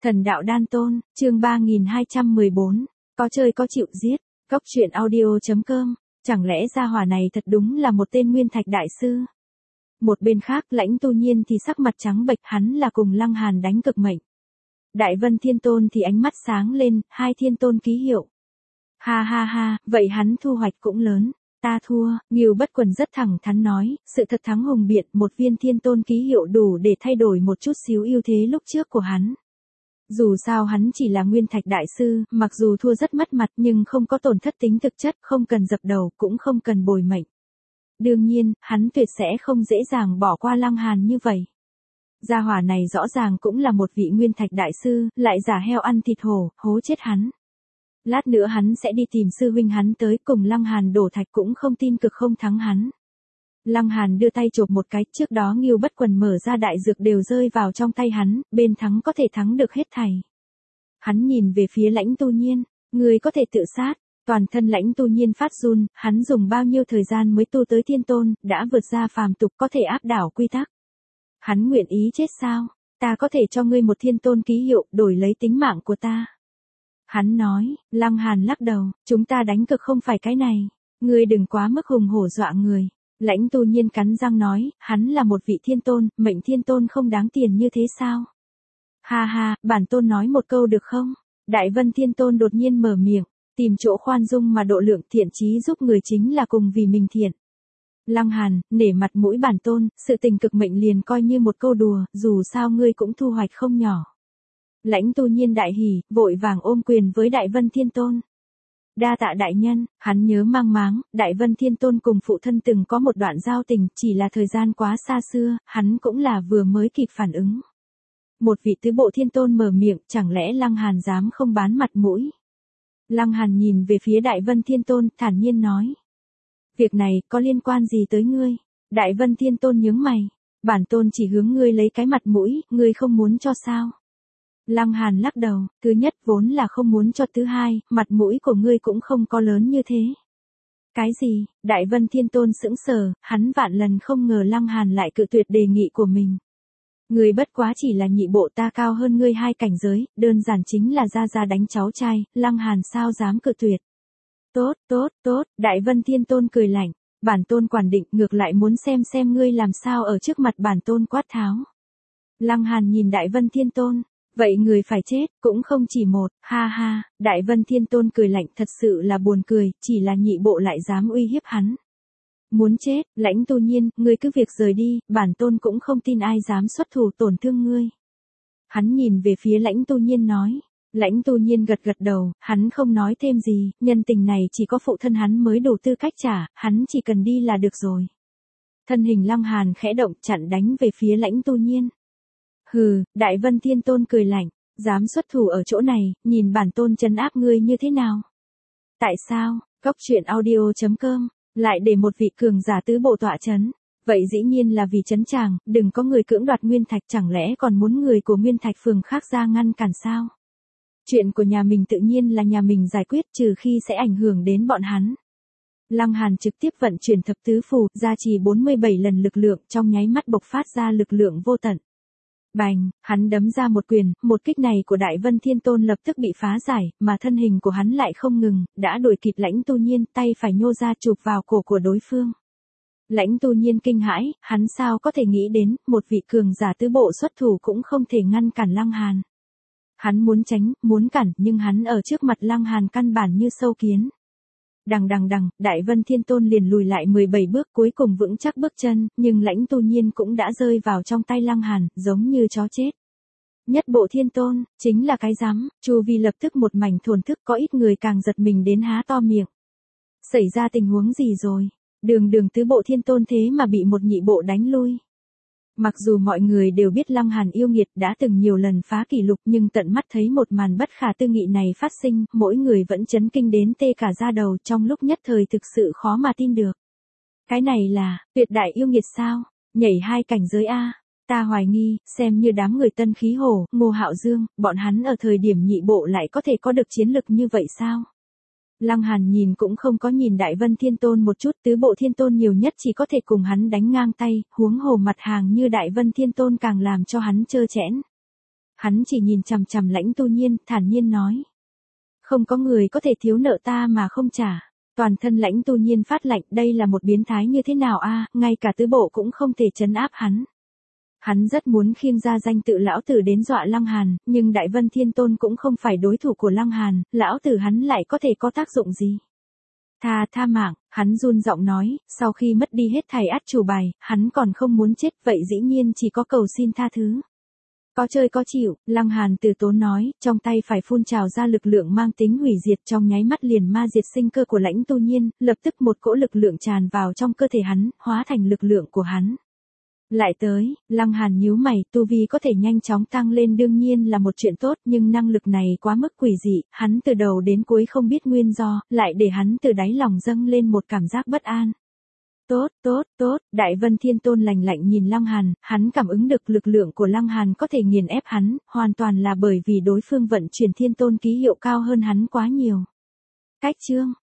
Thần đạo đan tôn, chương 3214, có chơi có chịu giết, Cốc truyện audio.com, chẳng lẽ gia hỏa này thật đúng là một tên nguyên thạch đại sư. Một bên khác Lãnh Tu Nhiên thì sắc mặt trắng bệch, hắn là cùng Lăng Hàn đánh cực mệnh. Đại Vân Thiên Tôn thì ánh mắt sáng lên, hai thiên tôn ký hiệu. Ha ha ha, vậy hắn thu hoạch cũng lớn. Ta thua, Ngưu Bất Quần rất thẳng thắn nói, sự thật thắng hùng biện, một viên thiên tôn ký hiệu đủ để thay đổi một chút xíu ưu thế lúc trước của hắn. Dù sao hắn chỉ là nguyên thạch đại sư, mặc dù thua rất mất mặt nhưng không có tổn thất tính thực chất, không cần dập đầu, cũng không cần bồi mệnh. Đương nhiên, hắn tuyệt sẽ không dễ dàng bỏ qua Lăng Hàn như vậy. Gia hỏa này rõ ràng cũng là một vị nguyên thạch đại sư, lại giả heo ăn thịt hổ, hố chết hắn. Lát nữa hắn sẽ đi tìm sư huynh hắn tới, cùng Lăng Hàn đổ thạch cũng không tin cực không thắng hắn. Lăng Hàn đưa tay chộp một cái, trước đó Ngưu Bất Quần mở ra đại dược đều rơi vào trong tay hắn, bên thắng có thể thắng được hết thảy. Hắn nhìn về phía Lãnh Tu Nhiên, người có thể tự sát, toàn thân Lãnh Tu Nhiên phát run, hắn dùng bao nhiêu thời gian mới tu tới thiên tôn, đã vượt ra phàm tục, có thể áp đảo quy tắc. Hắn nguyện ý chết sao? Ta có thể cho ngươi một thiên tôn ký hiệu, đổi lấy tính mạng của ta. Hắn nói, Lăng Hàn lắc đầu, chúng ta đánh cực không phải cái này, ngươi đừng quá mức hùng hổ dọa người. Lãnh Tu Nhiên cắn răng nói, hắn là một vị thiên tôn, mệnh thiên tôn không đáng tiền như thế sao? Ha ha, bản tôn nói một câu được không? Đại Vân Thiên Tôn đột nhiên mở miệng, tìm chỗ khoan dung mà độ lượng, thiện chí giúp người chính là cùng vì mình thiện. Lăng Hàn, nể mặt mũi bản tôn, sự tình cực mệnh liền coi như một câu đùa, dù sao ngươi cũng thu hoạch không nhỏ. Lãnh Tu Nhiên đại hỉ, vội vàng ôm quyền với Đại Vân Thiên Tôn. Đa tạ đại nhân, hắn nhớ mang máng, Đại Vân Thiên Tôn cùng phụ thân từng có một đoạn giao tình, chỉ là thời gian quá xa xưa, hắn cũng là vừa mới kịp phản ứng. Một vị tứ bộ thiên tôn mở miệng, chẳng lẽ Lăng Hàn dám không bán mặt mũi? Lăng Hàn nhìn về phía Đại Vân Thiên Tôn, thản nhiên nói. Việc này, có liên quan gì tới ngươi? Đại Vân Thiên Tôn nhướng mày, bản tôn chỉ hướng ngươi lấy cái mặt mũi, ngươi không muốn cho sao? Lăng Hàn lắc đầu, thứ nhất vốn là không muốn cho, thứ hai, mặt mũi của ngươi cũng không có lớn như thế. Cái gì? Đại Vân Thiên Tôn sững sờ, hắn vạn lần không ngờ Lăng Hàn lại cự tuyệt đề nghị của mình. Ngươi bất quá chỉ là nhị bộ, ta cao hơn ngươi 2 cảnh giới, đơn giản chính là ra đánh cháu trai, Lăng Hàn sao dám cự tuyệt. Tốt, tốt, tốt, Đại Vân Thiên Tôn cười lạnh, bản tôn quản định, ngược lại muốn xem ngươi làm sao ở trước mặt bản tôn quát tháo. Lăng Hàn nhìn Đại Vân Thiên Tôn. Vậy người phải chết, cũng không chỉ một, ha ha, Đại Vân Thiên Tôn cười lạnh, thật sự là buồn cười, chỉ là nhị bộ lại dám uy hiếp hắn. Muốn chết, Lãnh Tu Nhiên, ngươi cứ việc rời đi, bản tôn cũng không tin ai dám xuất thủ tổn thương ngươi. Hắn nhìn về phía Lãnh Tu Nhiên nói. Lãnh Tu Nhiên gật đầu, hắn không nói thêm gì, nhân tình này chỉ có phụ thân hắn mới đủ tư cách trả, hắn chỉ cần đi là được rồi. Thân hình Lăng Hàn khẽ động, chặn đánh về phía Lãnh Tu Nhiên. Hừ, Đại Vân Thiên Tôn cười lạnh, dám xuất thủ ở chỗ này, nhìn bản tôn trấn áp ngươi như thế nào? Tại sao, Cốc truyện audio.com, lại để một vị cường giả tứ bộ tọa trấn? Vậy dĩ nhiên là vì trấn tràng, đừng có người cưỡng đoạt nguyên thạch, chẳng lẽ còn muốn người của nguyên thạch phường khác ra ngăn cản sao? Chuyện của nhà mình tự nhiên là nhà mình giải quyết, trừ khi sẽ ảnh hưởng đến bọn hắn. Lăng Hàn trực tiếp vận chuyển thập tứ phù, gia trì 47 lần lực lượng, trong nháy mắt bộc phát ra lực lượng vô tận. Bành, hắn đấm ra một quyền, một kích này của Đại Vân Thiên Tôn lập tức bị phá giải, mà thân hình của hắn lại không ngừng, đã đuổi kịp Lãnh Tu Nhiên, tay phải nhô ra chụp vào cổ của đối phương. Lãnh Tu Nhiên kinh hãi, hắn sao có thể nghĩ đến, một vị cường giả tứ bộ xuất thủ cũng không thể ngăn cản Lăng Hàn. Hắn muốn tránh, muốn cản, nhưng hắn ở trước mặt Lăng Hàn căn bản như sâu kiến. Đằng, Đại Vân Thiên Tôn liền lùi lại 17 bước, cuối cùng vững chắc bước chân, nhưng Lãnh Tu Nhiên cũng đã rơi vào trong tay Lăng Hàn, giống như chó chết. Nhất bộ Thiên Tôn, chính là cái rắm, chu vi lập tức một mảnh thổn thức, có ít người càng giật mình đến há to miệng. Xảy ra tình huống gì rồi? Đường tứ bộ Thiên Tôn thế mà bị một nhị bộ đánh lui. Mặc dù mọi người đều biết Lăng Hàn yêu nghiệt đã từng nhiều lần phá kỷ lục, nhưng tận mắt thấy một màn bất khả tư nghị này phát sinh, mỗi người vẫn chấn kinh đến tê cả da đầu, trong lúc nhất thời thực sự khó mà tin được. Cái này là, tuyệt đại yêu nghiệt sao? Nhảy 2 cảnh giới A. Ta hoài nghi, xem như đám người Tân Khí Hổ, Ngô Hạo Dương, bọn hắn ở thời điểm nhị bộ lại có thể có được chiến lực như vậy sao? Lăng Hàn nhìn cũng không có nhìn Đại Vân Thiên Tôn một chút, tứ bộ Thiên Tôn nhiều nhất chỉ có thể cùng hắn đánh ngang tay, huống hồ mặt hàng như Đại Vân Thiên Tôn càng làm cho hắn trơ trẽn. Hắn chỉ nhìn chằm chằm Lãnh Tu Nhiên, thản nhiên nói. Không có người có thể thiếu nợ ta mà không trả. Toàn thân Lãnh Tu Nhiên phát lạnh, đây là một biến thái như thế nào a, ngay cả tứ bộ cũng không thể trấn áp hắn. Hắn rất muốn khiêng ra danh tự lão tử đến dọa Lăng Hàn, nhưng Đại Vân Thiên Tôn cũng không phải đối thủ của Lăng Hàn, lão tử hắn lại có thể có tác dụng gì. Tha mạng, hắn run giọng nói, sau khi mất đi hết thảy át chủ bài, hắn còn không muốn chết, vậy dĩ nhiên chỉ có cầu xin tha thứ. Có chơi có chịu, Lăng Hàn từ tốn nói, trong tay phải phun trào ra lực lượng mang tính hủy diệt, trong nháy mắt liền ma diệt sinh cơ của Lãnh Tu Nhiên, lập tức một cỗ lực lượng tràn vào trong cơ thể hắn, hóa thành lực lượng của hắn. Lại tới, Lăng Hàn nhíu mày, tu vi có thể nhanh chóng tăng lên đương nhiên là một chuyện tốt, nhưng năng lực này quá mức quỷ dị, hắn từ đầu đến cuối không biết nguyên do, lại để hắn từ đáy lòng dâng lên một cảm giác bất an. Tốt, Đại Vân Thiên Tôn lạnh lạnh nhìn Lăng Hàn, hắn cảm ứng được lực lượng của Lăng Hàn có thể nghiền ép hắn, hoàn toàn là bởi vì đối phương vận chuyển Thiên Tôn ký hiệu cao hơn hắn quá nhiều. Cách chương